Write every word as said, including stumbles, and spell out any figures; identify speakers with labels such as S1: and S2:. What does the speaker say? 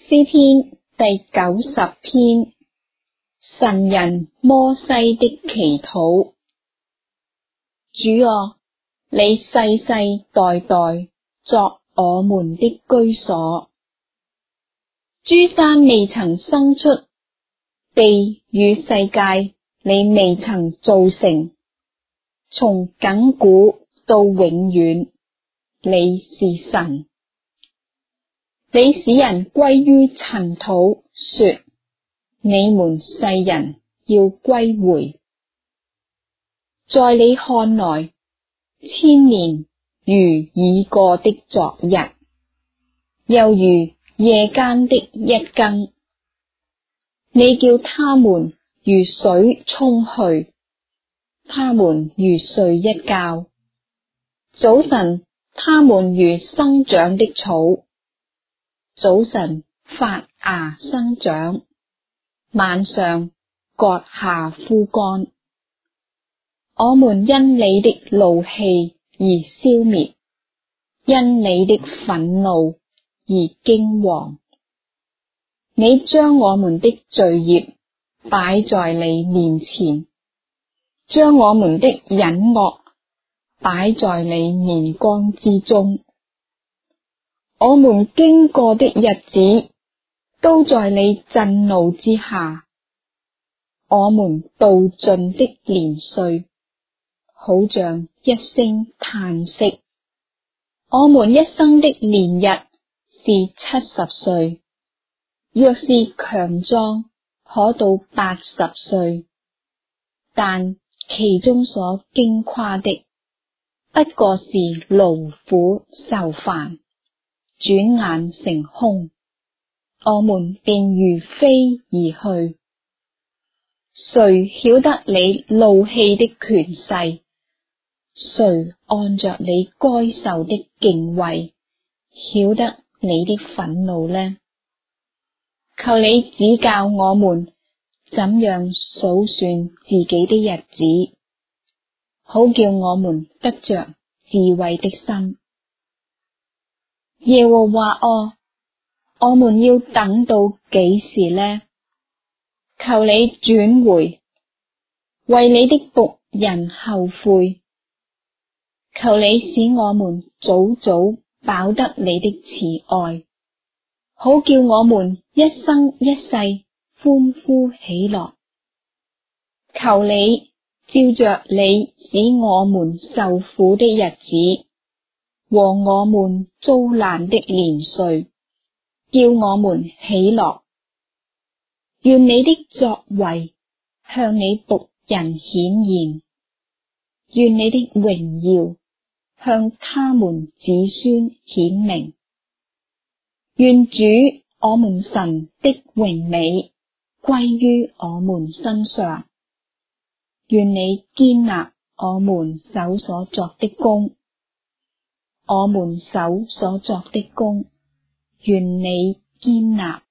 S1: 詩篇第九十篇，神人摩西的祈禱。主啊，你世世代代作我們的居所。諸山未曾生出，地與世界你未曾造成，從亙古到永遠，你是神。你使人歸於塵土，說：你們世人要歸回。在你看來，千年如已過的昨日，又如夜間的一更。你叫他們如水沖去，他們如睡一覺。早晨，他們如生長的草，早晨發芽生長，晚上割下枯乾。我們因你的怒氣而消滅，因你的憤怒而驚惶。你將我們的罪孽擺在你面前，將我們的隱惡擺在你面光之中。我們經過的日子都在你震怒之下，我們度盡的年歲好像一聲嘆息。我們一生的年日是七十歲，若是強壯，可到八十歲，但其中所經誇的，不過是勞苦愁煩，轉眼成空，我們便如飛而去。誰曉得你怒氣的權勢？誰按着你該受的敬畏，曉得你的憤怒呢？求你指教我們怎樣數算自己的日子，好叫我們得着智慧的心。耶和華啊，我們要等到幾時呢？求你轉回，為你的僕人後悔。求你使我們早早飽得你的慈愛，好叫我們一生一世歡呼喜樂。求你照着你使我們受苦的日子和我們遭難的年歲，叫我們喜樂。願你的作為向你僕人顯現，願你的榮耀向他們子孫顯明。願主我們神的榮美歸於我們身上。願你堅立我們手所作的工，我們手所作的工，願你堅立。